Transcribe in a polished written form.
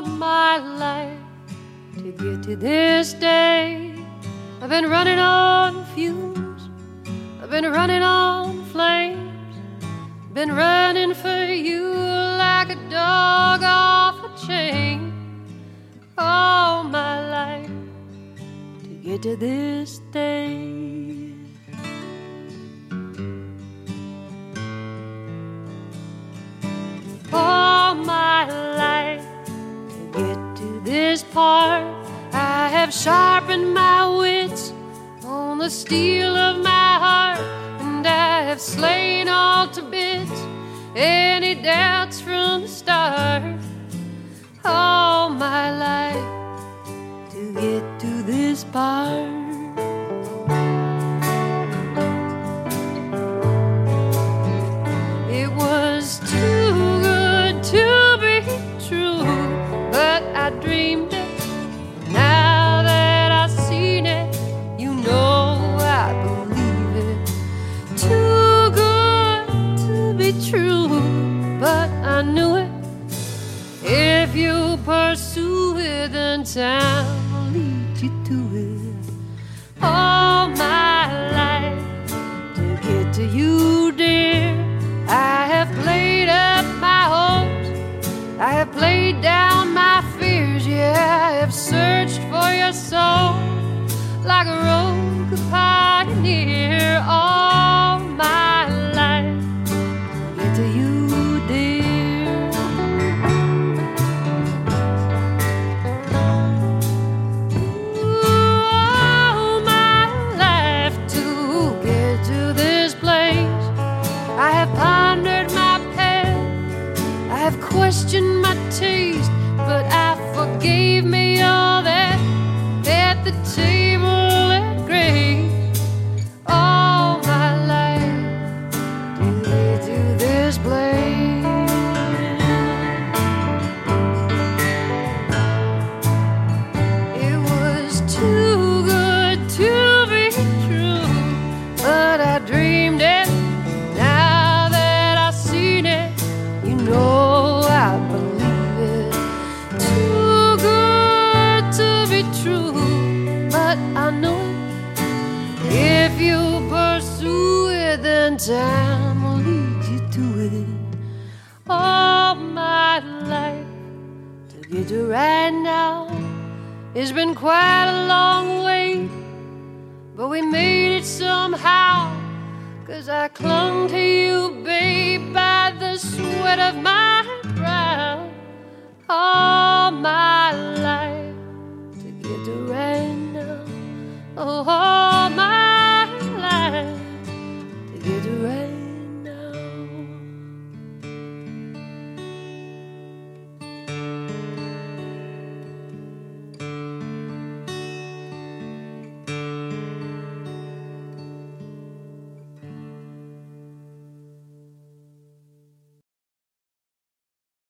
all my life to get to this day. I've been running on fumes, I've been running on flames, been running for you like a dog off a chain. All my life to get to this day. All my life to get to this part, I have sharpened my wits on the steel of my heart, and I have slain all to bits any doubts from the start. All my life to get to this part. It was too good to be true, but I dreamed it. Now that I've seen it, you know I believe it. Too good to be true, but I knew it. If you pursue it, then time will lead you to it. All my life to get to you, dear, I have played up my hopes, I have played down my fears. Yeah, I have searched for your soul like a rogue pioneer. All my life to get to you, dear. All my life to get to this place. I have pondered my path, I have questioned my taste, but I forgave me all that at the table at grace. All my life to get to this place. It was too good to be true, but I dreamed it. Now that I've seen it, you know I believe it. Too good to be true, but I know it. If you pursue it, then time will lead you to it. All my life to get to right now, it's been quite a long wait, but we made it somehow. 'Cause I clung to you, babe, by the sweat of my